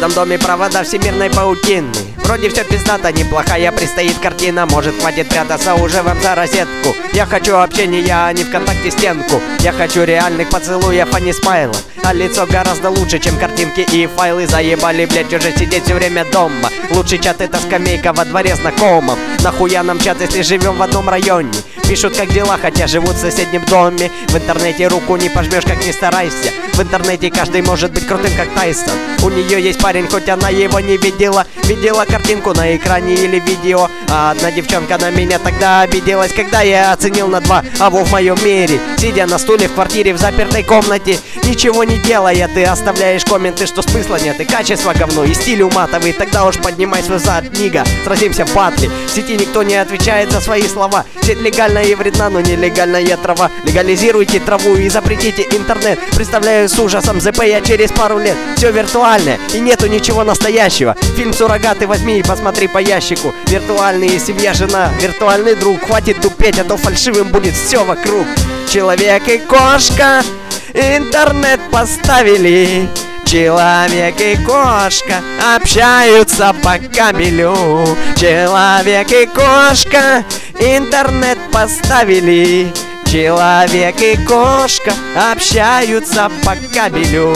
этом доме провода всемирной паутины. Вроде все пиздато, неплохая предстоит картина. Может, хватит прятаться уже вам за розетку. Я хочу общения, а не ВКонтакте стенку. Я хочу реальных поцелуев, а не смайлов. А лицо гораздо лучше, чем картинки и файлы. Заебали, блять, уже сидеть все время дома. Лучший чат — это скамейка во дворе знакомых. Нахуя нам чат, если живем в одном районе? Пишут, как дела, хотя живут в соседнем доме. В интернете руку не пожмешь, как ни старайся. В интернете каждый может быть крутым, как Тайсон. У нее есть парень, хоть она его не видела. Видела картинку на экране или видео. А одна девчонка на меня тогда обиделась, когда я оценил на 2 АВО в моем мире. Сидя на стуле в квартире в запертой комнате, ничего не делая, ты оставляешь комменты, что смысла нет и качество говно, и стиль уматовый. Тогда уж поднимай свой зад, нига, сразимся в батле. В сети никто не отвечает за свои слова. Сеть легальная и вредна, но нелегальная трава. Легализируйте траву и запретите интернет. Представляю с ужасом ЗП я через пару лет. Все виртуальное и нету ничего настоящего. Фильм «Суррогаты» возьми и посмотри по ящику. Виртуальные семья, жена, виртуальный друг. Хватит тупеть, а то фальшивым будет все вокруг. Человек и кошка интернет поставили. Человек и кошка общаются по кабелю. Человек и кошка интернет поставили. Человек и кошка общаются по кабелю.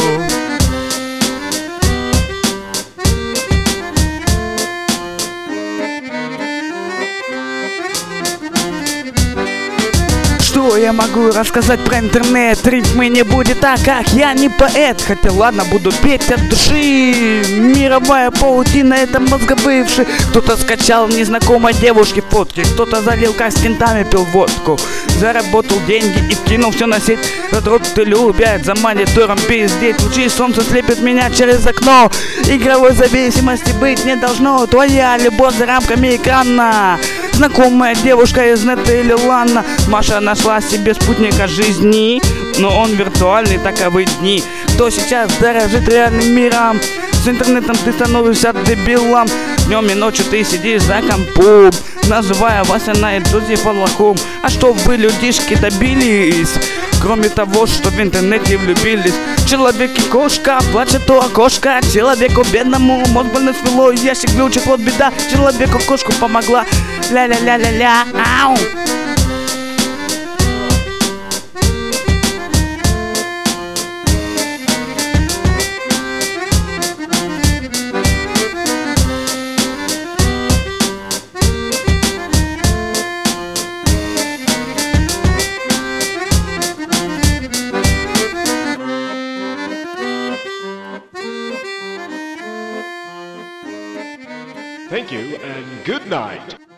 Что я могу рассказать про интернет? Рифмы не будет так, как я не поэт. Хотя ладно, буду петь от души. Мировая паутина — это мозгобывший. Кто-то скачал незнакомой девушки фотки. Кто-то залил, как с кентами пил водку. Заработал деньги и вкинул все на сеть. Родроты любят за монитором пиздеть. Лучи солнца слепят меня через окно. Игровой зависимости быть не должно. Твоя любовь за рамками экрана. Знакомая девушка из нета или лана. Маша нашла себе спутника жизни, но он виртуальный, таковы дни. Кто сейчас дорожит реальным миром? С интернетом ты становишься дебилом. Днем и ночью ты сидишь за компом, называя Вася на Джозефа лохом. А что вы, людишки, добились? Кроме того, что в интернете влюбились. Человек и кошка, плачет у окошка. Человеку бедному мозг больно свело, ящик выучит, вот беда. Человеку кошку помогла. Ля-ля-ля-ля-ля, ау. Thank you and good night.